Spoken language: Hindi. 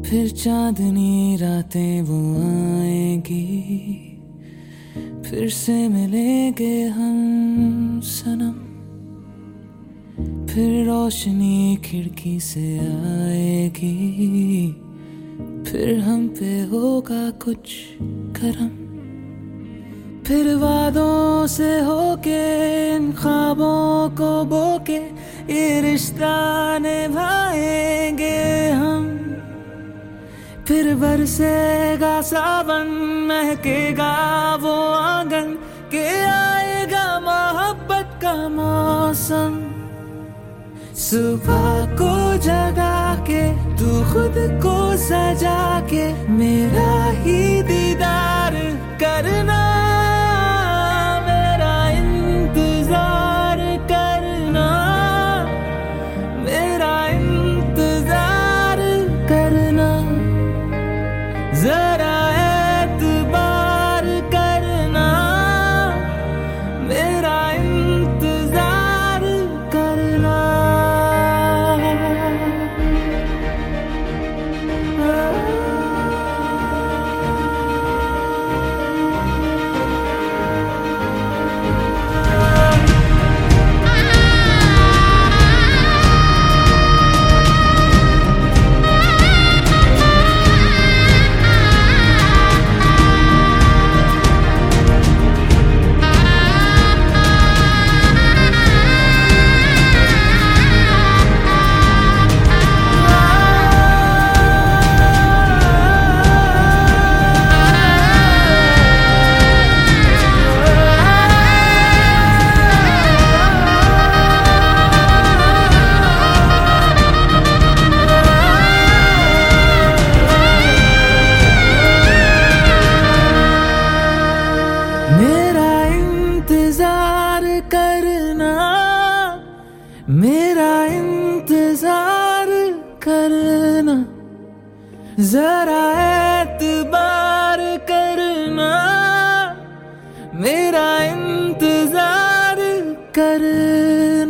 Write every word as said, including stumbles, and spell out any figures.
फिर चांदनी रातें वो आएंगी, फिर से मिलेंगे हम सनम। फिर रोशनी खिड़की से आएगी, फिर हम पे होगा कुछ करम। फिर वादों से होके इन ख्वाबों को बोके ये रिश्ता निभाएंगे हम। फिर बरसेगा सावन, महकेगा वो आंगन, के आएगा मोहब्बत का मौसम। सुबह को जगा के तू खुद को सजा के मेरा ही दीदार करना, मेरा इंतजार करना, मेरा इंतजार करना। जरा एतबार करना, मेरा इंतजार करना। मेरा इंतजार करना, मेरा इंतजार करना। जरा एतबार करना, मेरा इंतजार करना।